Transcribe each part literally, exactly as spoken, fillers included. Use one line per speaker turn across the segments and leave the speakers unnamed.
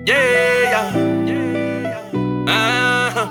Yeah, yeah. Uh-huh.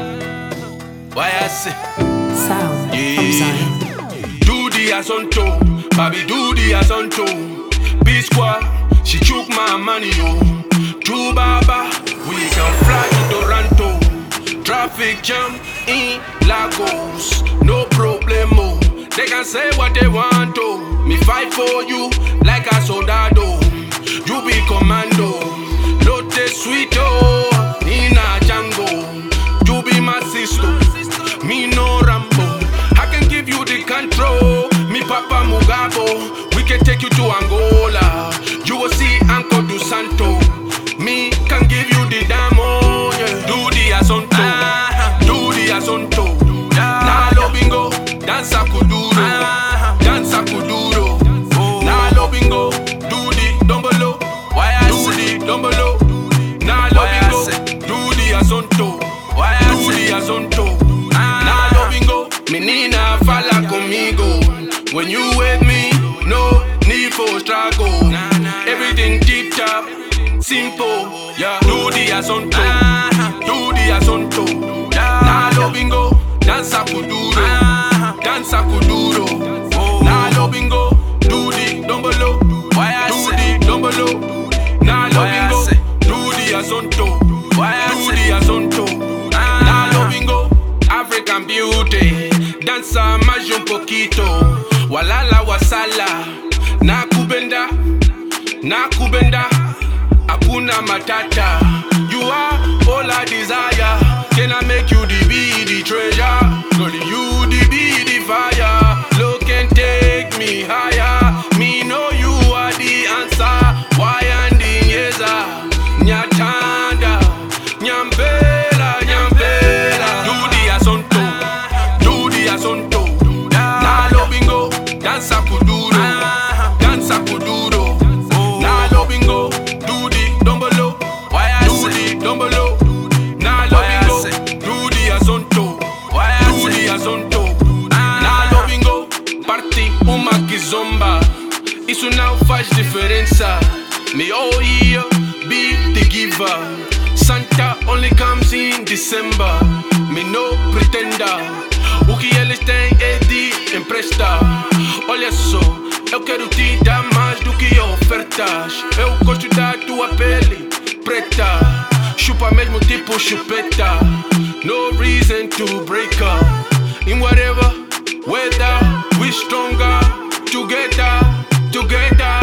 Why I say?
Sound
Yeah.
from Zion.
Do the asonto, baby, do the asonto. B-Squad, she chook my money, yo. True Baba, we can fly to Toronto. Traffic jam in Lagos, no problemo. They can say what they want to. Me fight for you like a soldado. You be commando, Lotte sweet oh, Nina Django. You be my sister, me no Rambo. I can give you the control, me Papa Mugabo. We can take you to Angola. You will see Uncle Du Santo. Me can give you the damo, yeah. Do the asonto, uh-huh. Do the asonto, yeah. Na lo bingo, danza kuduro, uh-huh. Danza kuduro, oh. Na lo bingo, do the dombolo, do the dombolo. Na lo bingo, do the asonto, do the asonto, uh-huh. Na lo bingo, menina fala conmigo. When you with me, no need for struggle. Everything tip top, simple, yeah. Do the asonto, uh-huh. Do the asonto, yeah. Na lo bingo, danza kuduro, uh-huh. Danza kuduro, oh. Na lo bingo, do the dombolo, do the dombolo. Na lo bingo, do the asonto, do the asonto, uh-huh. Na lo bingo, African beauty, danza más un poquito. Walala wasala, na kubenda, na kubenda. Hakuna matata. You are all I desire. Can I make you the be the treasure? Girl, you the be the fire. Look and take me higher. Me know you are the answer. Why and the yeza? Nyatanda, nyambela, nyambela. Do the asonto, do the asonto. Na lo bingo, danza kuduro, danza kuduro. Na lo bingo. Uma kizomba, isso não faz diferença. Me all year be the giver. Santa only comes in December. Me no pretender. O que eles têm é de emprestar. Olha só, eu quero te dar mais do que ofertas. Eu gosto da tua pele preta. Chupa mesmo tipo chupeta. No reason to break up. In whatever weather, we stronger together, together.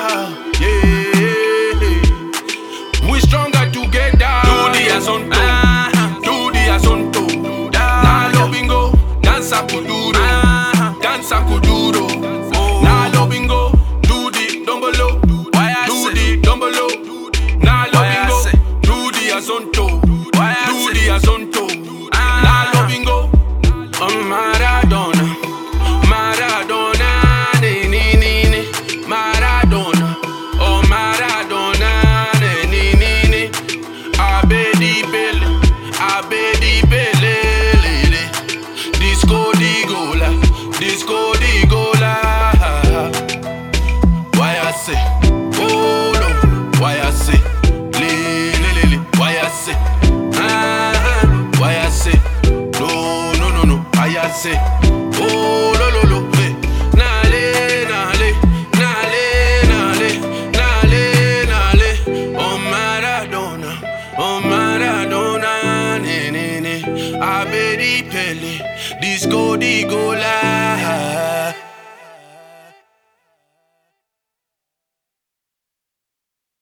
Yeah, we stronger together. Do the asonto, uh-huh. Do the asonto, yeah. Na lo bingo, danza kuduro, uh-huh. Danza kuduro, oh. Na lo bingo, do the dombolo, do the dombolo. Na lo bingo, do the asonto, do the asonto, uh-huh. Na lo bingo, oh Maradona. Disco di gola. Why I say, oh no, why I say, li li li li, why I say, ah, why I say, no no no no, why I say, oh lo lo lo, hey, nale nale, nale nale, nale nale, oh Maradona, oh Maradona, ne ne ne, Abedi Pele, disco di gola.